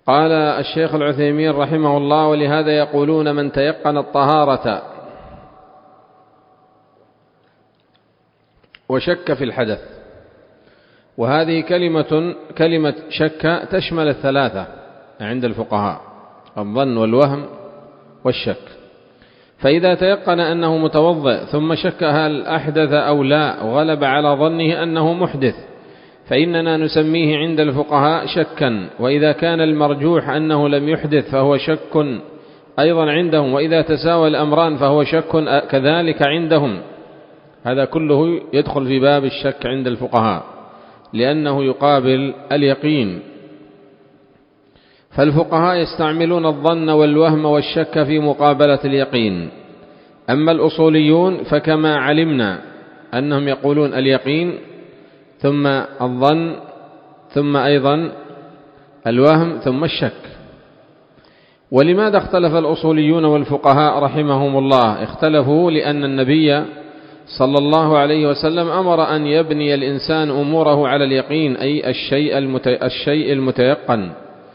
قال الشيخ العثيمين رحمه الله: ولهذا يقولون من تيقن الطهارة وشك في الحدث. وهذه كلمة شك تشمل الثلاثة عند الفقهاء: الظن والوهم والشك. فإذا تيقن أنه متوضئ ثم شك هل أحدث أو لا وغلب على ظنه أنه محدث، فإننا نسميه عند الفقهاء شكا. وإذا كان المرجوح أنه لم يحدث فهو شك أيضا عندهم، وإذا تساوى الأمران فهو شك كذلك عندهم. هذا كله يدخل في باب الشك عند الفقهاء، لأنه يقابل اليقين. فالفقهاء يستعملون الظن والوهم والشك في مقابلة اليقين. أما الأصوليون فكما علمنا أنهم يقولون اليقين ثم الظن ثم أيضا الوهم ثم الشك. ولماذا اختلف الأصوليون والفقهاء رحمهم الله؟ اختلفوا لأن النبي صلى الله عليه وسلم أمر أن يبني الإنسان أموره على اليقين، أي الشيء المتيقن.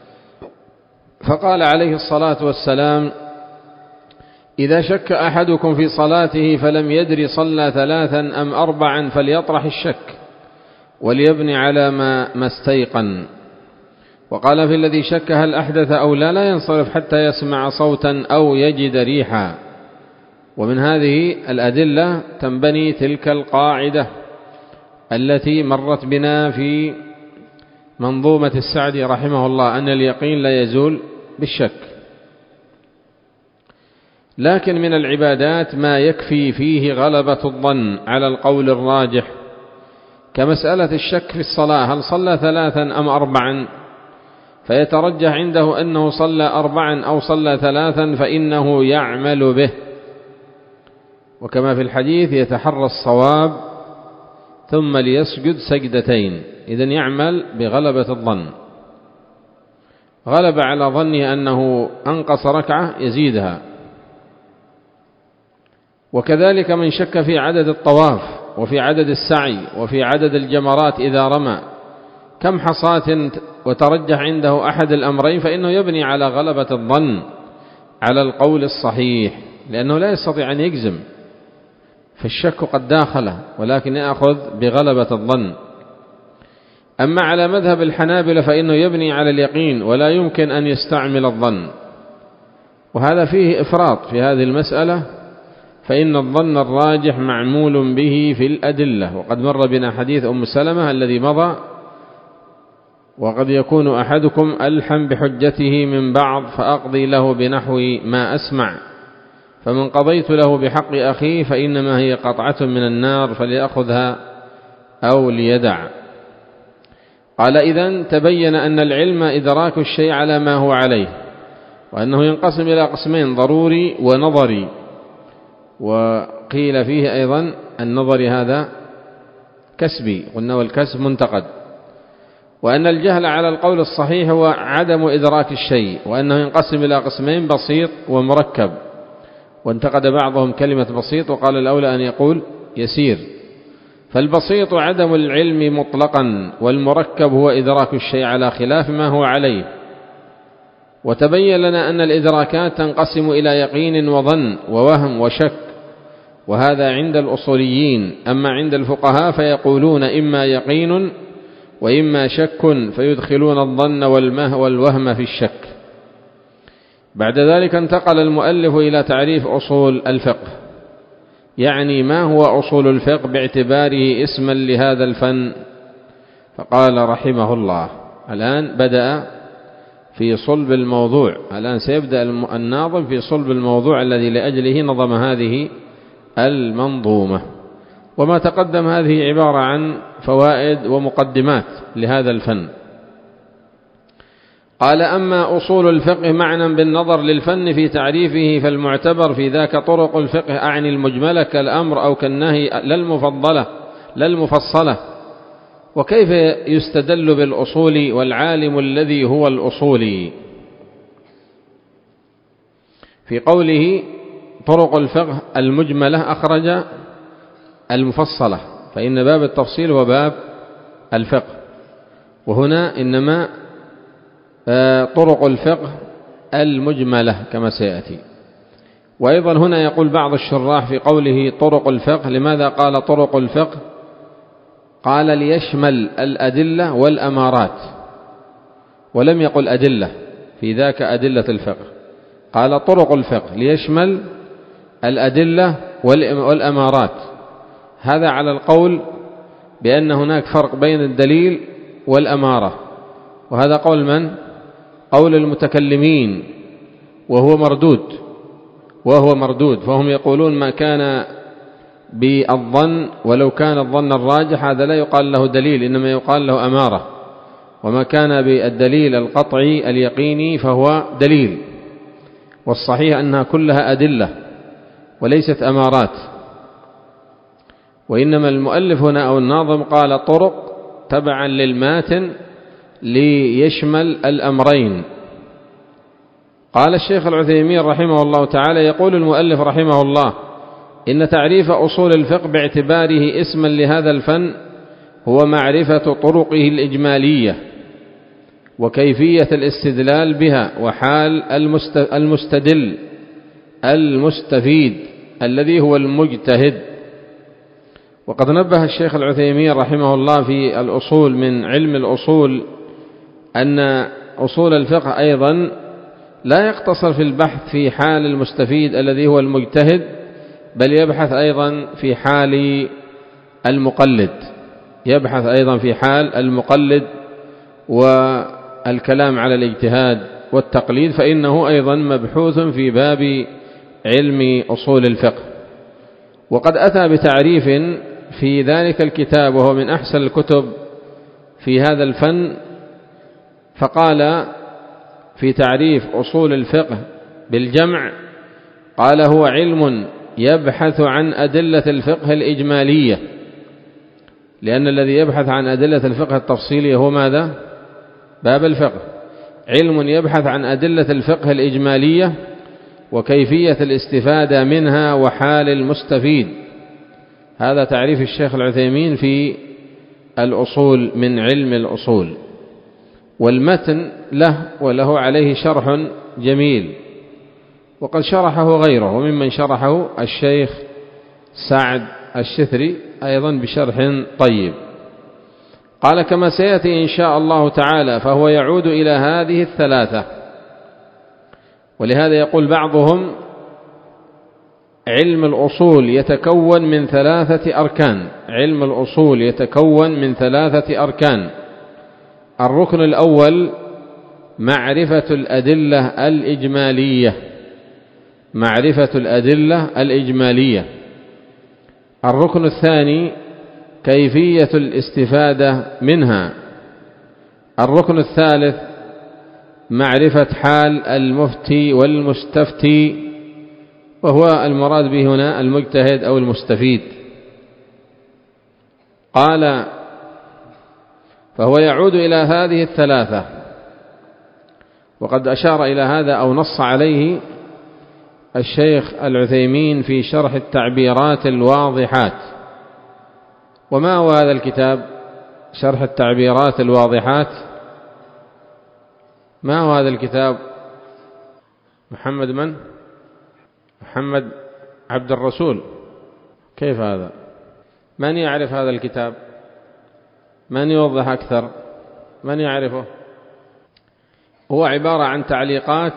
فقال عليه الصلاة والسلام: إذا شك أحدكم في صلاته فلم يدر صلى 3 أم 4 فليطرح الشك وليبني على ما استيقن. وقال في الذي شك هل أحدث أو لا ينصرف حتى يسمع صوتا أو يجد ريحا. ومن هذه الأدلة تنبني تلك القاعدة التي مرت بنا في منظومة السعدي رحمه الله، أن اليقين لا يزول بالشك. لكن من العبادات ما يكفي فيه غلبة الظن على القول الراجح، كمسألة الشك في الصلاة: هل صلى 3 أم 4؟ فيترجح عنده أنه صلى 4 أو صلى 3 فإنه يعمل به. وكما في الحديث: يتحرى الصواب ثم ليسجد سجدتين. إذن يعمل بغلبة الظن. غلب على ظنه أنه أنقص ركعة يزيدها. وكذلك من شك في عدد الطواف وفي عدد السعي وفي عدد الجمرات إذا رمى كم حصاة، وترجح عنده أحد الأمرين، فإنه يبني على غلبة الظن على القول الصحيح، لأنه لا يستطيع أن يجزم، فالشك قد داخله، ولكن يأخذ بغلبة الظن. أما على مذهب الحنابلة فإنه يبني على اليقين ولا يمكن أن يستعمل الظن، وهذا فيه إفراط في هذه المسألة، فإن الظن الراجح معمول به في الأدلة. وقد مر بنا حديث أم سلمة الذي مضى: وقد يكون أحدكم ألحم بحجته من بعض فأقضي له بنحو ما أسمع، فمن قضيت له بحق أخيه فإنما هي قطعة من النار فليأخذها أو ليدع. قال: إذن تبين أن العلم إدراك الشيء على ما هو عليه، وأنه ينقسم إلى قسمين: ضروري ونظري. وقيل فيه أيضا النظري هذا كسبي، قلنا والكسب منتقد. وأن الجهل على القول الصحيح هو عدم إدراك الشيء، وأنه ينقسم إلى قسمين: بسيط ومركب. وانتقد بعضهم كلمة بسيط وقال الأولى أن يقول يسير. فالبسيط عدم العلم مطلقا، والمركب هو إدراك الشيء على خلاف ما هو عليه. وتبين لنا أن الإدراكات تنقسم إلى يقين وظن ووهم وشك، وهذا عند الأصوليين. أما عند الفقهاء فيقولون إما يقين وإما شك، فيدخلون الظن والوهم في الشك. بعد ذلك انتقل المؤلف إلى تعريف أصول الفقه، يعني ما هو أصول الفقه باعتباره اسما لهذا الفن. فقال رحمه الله: الآن بدأ في صلب الموضوع، الآن سيبدأ الناظم في صلب الموضوع الذي لأجله نظم هذه المنظومة. وما تقدم هذه عبارة عن فوائد ومقدمات لهذا الفن. قال: أما أصول الفقه معنى بالنظر للفن في تعريفه فالمعتبر في ذاك طرق الفقه، أعني المجملة كالأمر أو كالنهي، لا المفصلة. وكيف يستدل بالأصول والعالم الذي هو الأصولي؟ في قوله طرق الفقه المجملة أخرج المفصلة، فإن باب التفصيل هو باب الفقه، وهنا إنما طرق الفقه المجملة كما سيأتي. وأيضا هنا يقول بعض الشراح في قوله طرق الفقه، لماذا قال طرق الفقه؟ قال ليشمل الأدلة والأمارات، ولم يقل أدلة في ذاك أدلة الفقه، قال طرق الفقه ليشمل الأدلة والأمارات. هذا على القول بأن هناك فرق بين الدليل والأمارة، وهذا قول من؟ قول المتكلمين، وهو مردود. فهم يقولون ما كان بالظن ولو كان الظن الراجح هذا لا يقال له دليل، إنما يقال له أمارة، وما كان بالدليل القطعي اليقيني فهو دليل. والصحيح أنها كلها أدلة وليست أمارات. وإنما المؤلف هنا أو الناظم قال طرق تبعا للماتن ليشمل الأمرين. قال الشيخ العثيمين رحمه الله تعالى: يقول المؤلف رحمه الله: إن تعريف أصول الفقه باعتباره اسما لهذا الفن هو معرفة طرقه الإجمالية وكيفية الاستدلال بها وحال المستدل المستفيد الذي هو المجتهد. وقد نبه الشيخ العثيمين رحمه الله في الأصول من علم الأصول أن أصول الفقه أيضا لا يقتصر في البحث في حال المستفيد الذي هو المجتهد، بل يبحث أيضا في حال المقلد، والكلام على الاجتهاد والتقليد، فإنه أيضا مبحوث في باب علم أصول الفقه. وقد أتى بتعريف في ذلك الكتاب وهو من أحسن الكتب في هذا الفن، فقال في تعريف أصول الفقه بالجمع، قال: هو علم يبحث عن أدلة الفقه الإجمالية، لأن الذي يبحث عن أدلة الفقه التفصيلية هو ماذا؟ باب الفقه. علم يبحث عن أدلة الفقه الإجمالية وكيفية الاستفادة منها وحال المستفيد. هذا تعريف الشيخ العثيمين في الأصول من علم الأصول. والمتن وله عليه شرح جميل، وقد شرحه غيره، وممن شرحه الشيخ سعد الشثري أيضا بشرح طيب. قال: كما سيأتي إن شاء الله تعالى، فهو يعود إلى هذه الثلاثة. ولهذا يقول بعضهم: علم الأصول يتكون من 3 أركان. علم الأصول يتكون من 3 أركان. الركن الأول معرفة الأدلة الإجمالية. الركن الثاني كيفية الاستفادة منها. الركن الثالث معرفة حال المفتي والمستفتي، وهو المراد به هنا المجتهد أو المستفيد. قال: فهو يعود إلى هذه الثلاثة. وقد أشار إلى هذا أو نص عليه الشيخ العثيمين في شرح التعبيرات الواضحات. وما هو هذا الكتاب؟ شرح التعبيرات الواضحات. ما هو هذا الكتاب؟ محمد عبد الرسول. كيف هذا؟ من يعرف هذا الكتاب؟ من يوضح أكثر؟ من يعرفه؟ هو عبارة عن تعليقات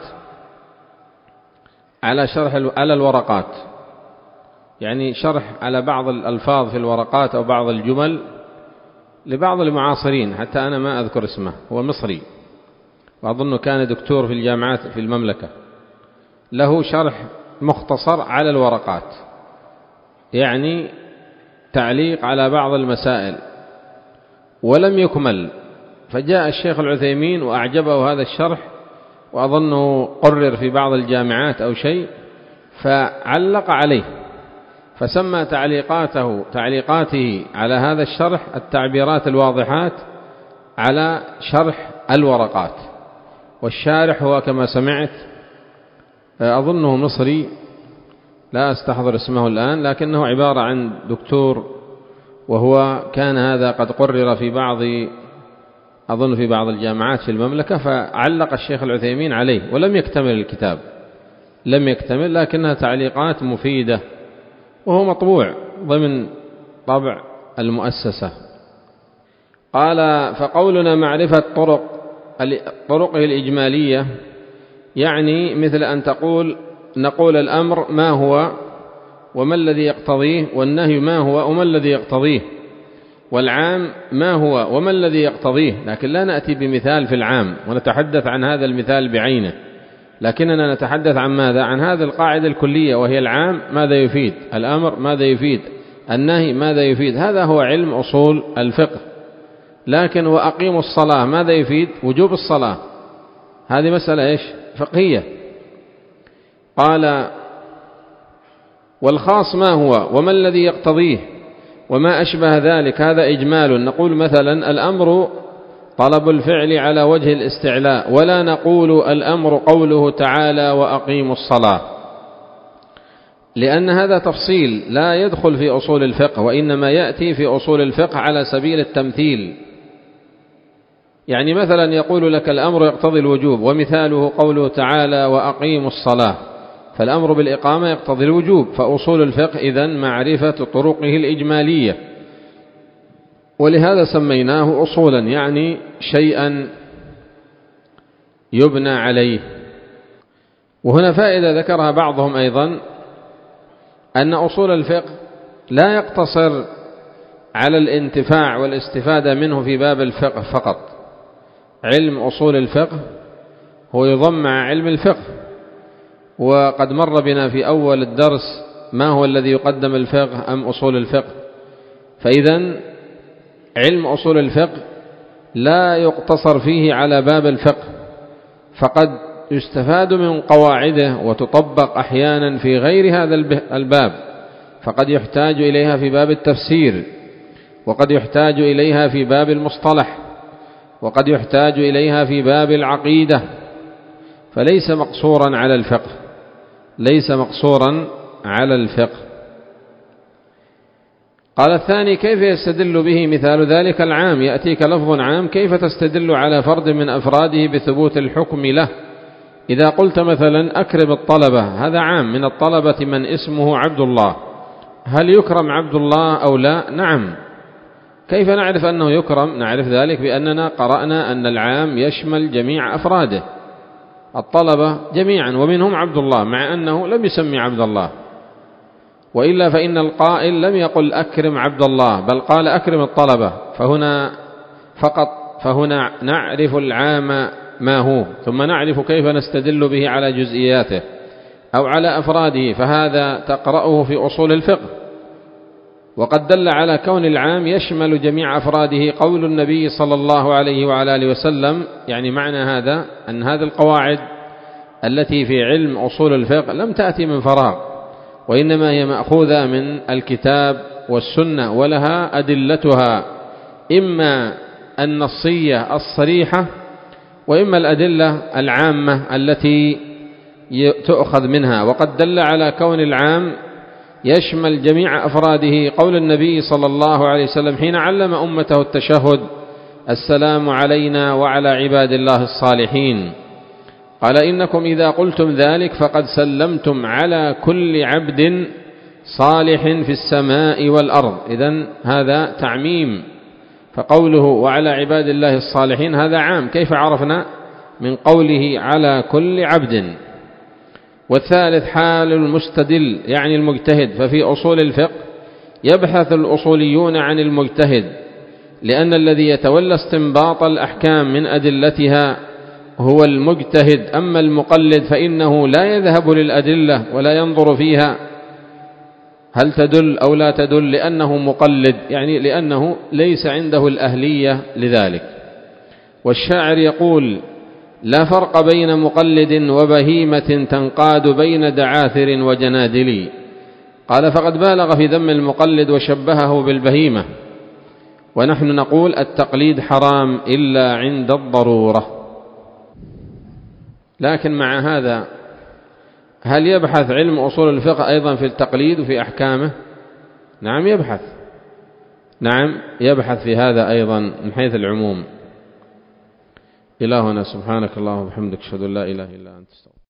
على على الورقات، يعني شرح على بعض الألفاظ في الورقات أو بعض الجمل لبعض المعاصرين، حتى أنا ما أذكر اسمه، هو مصري وأظنه كان دكتور في الجامعات في المملكة، له شرح مختصر على الورقات، يعني تعليق على بعض المسائل ولم يكمل، فجاء الشيخ العثيمين وأعجبه هذا الشرح، وأظنه قرر في بعض الجامعات أو شيء، فعلق عليه، فسمى تعليقاته على هذا الشرح التعبيرات الواضحات على شرح الورقات. والشارح هو كما سمعت أظنه مصري، لا أستحضر اسمه الآن، لكنه عبارة عن دكتور، وهو كان هذا قد قرر في بعض أظن في بعض الجامعات في المملكة، فعلق الشيخ العثيمين عليه ولم يكتمل الكتاب، لم يكتمل، لكنها تعليقات مفيدة، وهو مطبوع ضمن طبع المؤسسة. قال: فقولنا معرفة طرقه الإجمالية يعني مثل أن نقول الأمر ما هو وما الذي يقتضيه، والنهي ما هو وما الذي يقتضيه، والعام ما هو وما الذي يقتضيه، لكن لا نأتي بمثال في العام ونتحدث عن هذا المثال بعينه، لكننا نتحدث عن ماذا؟ عن هذه القاعدة الكلية، وهي العام ماذا يفيد، الأمر ماذا يفيد، النهي ماذا يفيد. هذا هو علم أصول الفقه. لكن وأقيموا الصلاة ماذا يفيد؟ وجوب الصلاة. هذه مسألة إيش؟ فقهية. قال: والخاص ما هو وما الذي يقتضيه وما أشبه ذلك، هذا إجمال. نقول مثلا الأمر طلب الفعل على وجه الاستعلاء، ولا نقول الأمر قوله تعالى وأقيموا الصلاة، لأن هذا تفصيل لا يدخل في أصول الفقه، وإنما يأتي في أصول الفقه على سبيل التمثيل. يعني مثلا يقول لك الأمر يقتضي الوجوب، ومثاله قوله تعالى وأقيموا الصلاة، فالأمر بالإقامة يقتضي الوجوب. فأصول الفقه إذن معرفة طرقه الإجمالية، ولهذا سميناه أصولا، يعني شيئا يبنى عليه. وهنا فائدة ذكرها بعضهم أيضا، أن أصول الفقه لا يقتصر على الانتفاع والاستفادة منه في باب الفقه فقط. علم أصول الفقه هو يضم مع علم الفقه، وقد مر بنا في أول الدرس ما هو الذي يقدم، الفقه أم أصول الفقه. فإذا علم أصول الفقه لا يقتصر فيه على باب الفقه، فقد يستفاد من قواعده وتطبق أحيانا في غير هذا الباب، فقد يحتاج إليها في باب التفسير، وقد يحتاج إليها في باب المصطلح، وقد يحتاج إليها في باب العقيدة، فليس مقصورا على الفقه، ليس مقصورا على الفقه. قال الثاني: كيف يستدل به؟ مثال ذلك العام، يأتيك لفظ عام، كيف تستدل على فرد من أفراده بثبوت الحكم له؟ إذا قلت مثلا أكرم الطلبة، هذا عام، من الطلبة من اسمه عبد الله، هل يكرم عبد الله أو لا؟ نعم. كيف نعرف أنه يكرم؟ نعرف ذلك بأننا قرأنا أن العام يشمل جميع أفراده، الطلبة جميعا، ومنهم عبد الله، مع أنه لم يسمي عبد الله، وإلا فإن القائل لم يقل أكرم عبد الله، بل قال أكرم الطلبة، فهنا نعرف العام ما هو، ثم نعرف كيف نستدل به على جزئياته أو على أفراده، فهذا تقرأه في أصول الفقه. وقد دل على كون العام يشمل جميع أفراده قول النبي صلى الله عليه وعلى آله وسلم. يعني معنى هذا أن هذه القواعد التي في علم أصول الفقه لم تأتي من فراغ، وإنما هي مأخوذة من الكتاب والسنة، ولها أدلتها، إما النصية الصريحة، وإما الأدلة العامة التي تؤخذ منها. وقد دل على كون العام يشمل جميع أفراده قول النبي صلى الله عليه وسلم حين علم أمته التشهد: السلام علينا وعلى عباد الله الصالحين. قال: إنكم إذا قلتم ذلك فقد سلمتم على كل عبد صالح في السماء والأرض. إذن هذا تعميم، فقوله وعلى عباد الله الصالحين هذا عام. كيف عرفنا؟ من قوله على كل عبد. والثالث حال المستدل، يعني المجتهد. ففي أصول الفقه يبحث الأصوليون عن المجتهد، لأن الذي يتولى استنباط الأحكام من أدلتها هو المجتهد. أما المقلد فإنه لا يذهب للأدلة ولا ينظر فيها هل تدل أو لا تدل، لأنه مقلد، يعني لأنه ليس عنده الأهلية لذلك. والشاعر يقول: لا فرق بين مقلد وبهيمة تنقاد بين دعاثر وجنادل. قال: فقد بالغ في ذم المقلد وشبهه بالبهيمة، ونحن نقول التقليد حرام إلا عند الضرورة. لكن مع هذا هل يبحث علم أصول الفقه أيضا في التقليد وفي أحكامه؟ نعم يبحث، نعم يبحث في هذا أيضا من حيث العموم. إلى هنا. سبحانك اللهم وبحمدك أشهد أن لا إله إلا أنت.